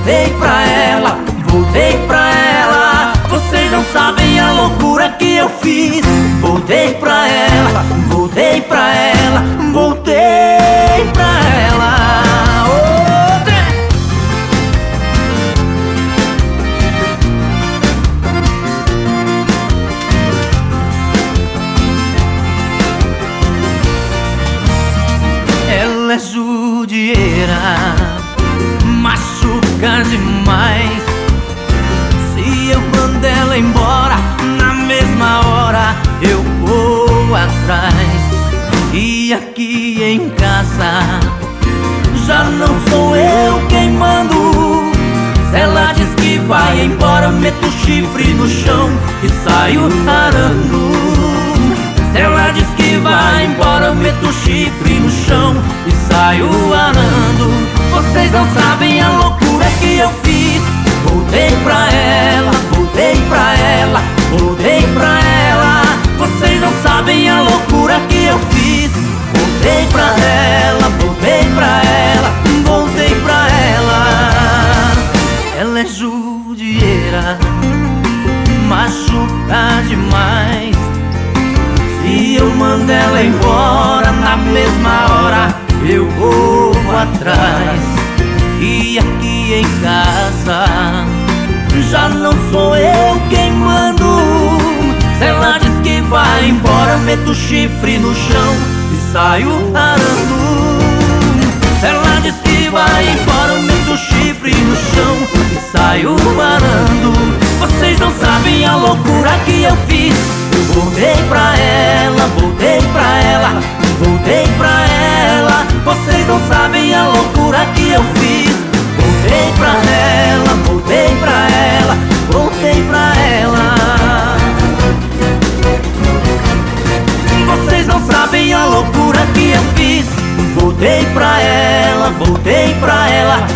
voltei pra ela, voltei pra ela. Vocês não sabem a loucura que eu fiz. Voltei pra ela, voltei pra ela, voltei pra ela. Ela é judieira, machuca demais. Se eu mando ela embora, na mesma hora eu vou atrás. E aqui em casa já não sou eu quem mando. Se ela diz que vai embora, meto o chifre no chão e saio arando. Se ela diz que vai embora, meto o chifre no chão e saio arando. Vocês não sabem a loucura que eu fiz. Voltei pra ela, voltei pra ela, voltei pra ela. Vocês não sabem a loucura que eu fiz. Voltei pra ela, voltei pra ela, voltei pra ela. Ela é judieira, machuca demais. Se eu mando ela embora, na mesma hora eu vou atrás. E aqui em casa já não sou eu quem mando. Se ela diz que vai embora, meto o chifre no chão e saio arando. Se ela diz que vai embora, meto o chifre no chão e saio arando. Vocês não sabem a loucura que eu fiz. Eu voltei pra ela, voltei pra ela, voltei pra ela. Vocês não sabem a loucura que eu fiz. Voltei pra ela, voltei pra ela, voltei pra ela. Vocês não sabem a loucura que eu fiz. Voltei pra ela, voltei pra ela,